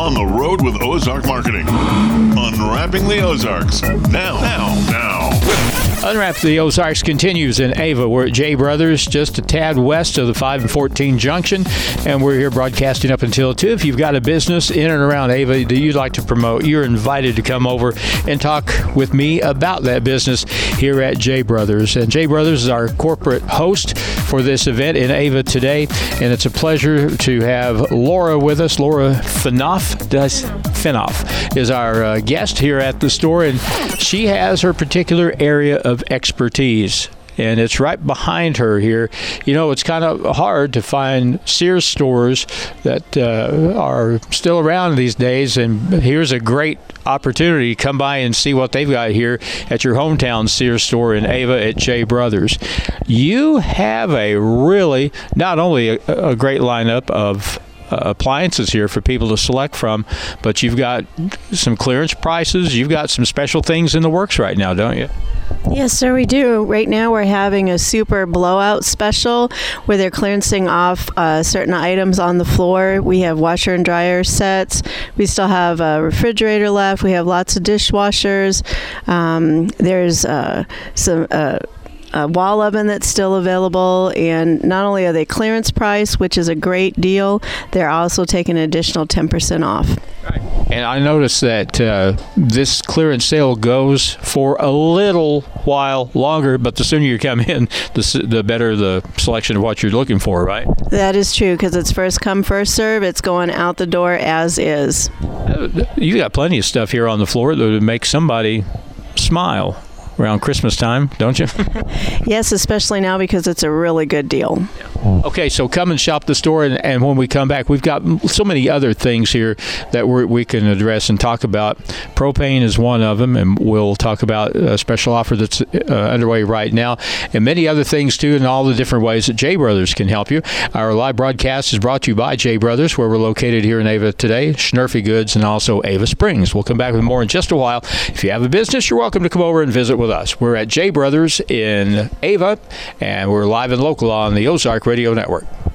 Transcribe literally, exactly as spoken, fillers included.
on the road with Ozark Marketing. Unwrapping the Ozarks. Now, now, now. Unwrap the Ozarks continues in Ava. We're at J Brothers, just a tad west of the five and fourteen junction, and we're here broadcasting up until two. If you've got a business in and around Ava that you'd like to promote, you're invited to come over and talk with me about that business here at J Brothers. And J Brothers is our corporate host for this event in Ava today, and it's a pleasure to have Laura with us. Laura Finoff, does Finoff is our uh, guest here at the store, and she has her particular area of expertise, and it's right behind her here. You know, it's kind of hard to find Sears stores that uh, are still around these days, and here's a great opportunity to come by and see what they've got here at your hometown Sears store in Ava at J Brothers. You have a really, not only a, a great lineup of Uh, appliances here for people to select from, but you've got some clearance prices. You've got some special things in the works right now, don't you? Yes, sir, we do. Right now we're having a super blowout special where they're clearancing off uh, certain items on the floor. We have washer and dryer sets. We still have a refrigerator left. We have lots of dishwashers. Um, there's uh, some... Uh, a wall oven that's still available, and not only are they clearance price, which is a great deal, they're also taking an additional ten percent off. Right. And I noticed that uh, this clearance sale goes for a little while longer, but the sooner you come in, the, the better the selection of what you're looking for, right? That is true, because it's first come, first serve. It's going out the door as is. Uh, you got plenty of stuff here on the floor that would make somebody smile around Christmas time, don't you? Yes, especially now because it's a really good deal. Okay, so come and shop the store, and, and when we come back, we've got so many other things here that we're, we can address and talk about. Propane is one of them, and we'll talk about a special offer that's uh, underway right now, and many other things too, and all the different ways that J Brothers can help you. Our live broadcast is brought to you by J Brothers, where we're located here in Ava today, Schnurfy Goods, and also Ava Springs. We'll come back with more in just a while. If you have a business, you're welcome to come over and visit with us. We're at J Brothers in Ava, and we're live and local on the Ozark Radio Network.